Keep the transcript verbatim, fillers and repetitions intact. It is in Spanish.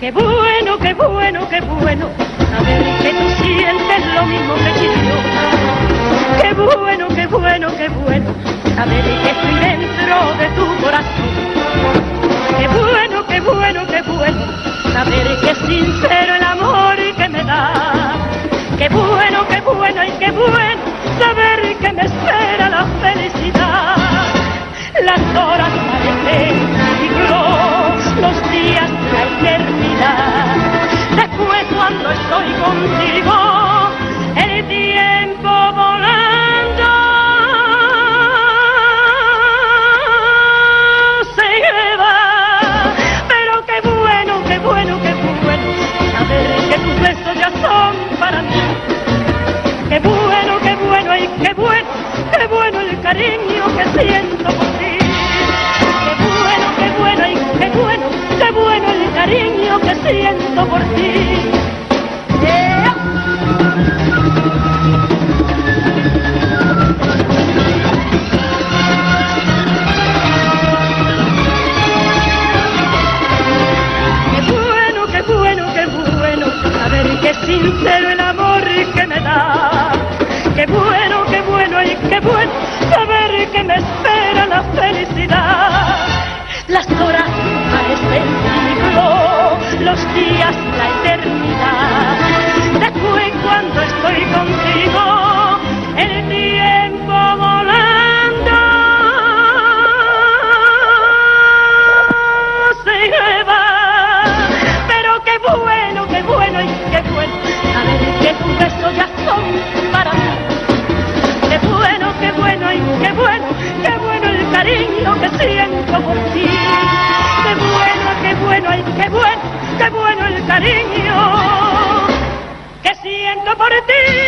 Qué bueno, qué bueno, qué bueno saber que tú sientes lo mismo que yo. Qué bueno, qué bueno, qué bueno saber que estoy dentro de tu corazón. Qué bueno, qué bueno, qué bueno saber que es sincero el amor que me da. Qué bueno, qué bueno y qué bueno saber que me espera la felicidad. Las horas parecen siglos, los días la eternidad. Después cuando estoy contigo, el tiempo volando se va. Pero qué bueno, qué bueno, qué bueno saber que tus besos ya son para mí. Qué bueno, qué bueno y qué bueno, qué bueno el cariño que siento por ti. Qué bueno, qué bueno y qué bueno, qué bueno el cariño que siento por ti. Yeah. Qué bueno, qué bueno, qué bueno saber que es sincero el amor que me da. Qué bueno, qué bueno y qué bueno saber que me espera la felicidad. Las horas parecen siglos, los días la eternidad. Después cuando estoy contigo, el tiempo volando se va. Pero qué bueno, qué bueno y qué bueno saber que tus besos ya son para mí. Qué bueno, qué bueno y qué bueno, qué bueno el cariño que siento por ti. Qué bueno, qué bueno y qué bueno, qué bueno el cariño que siento por ti.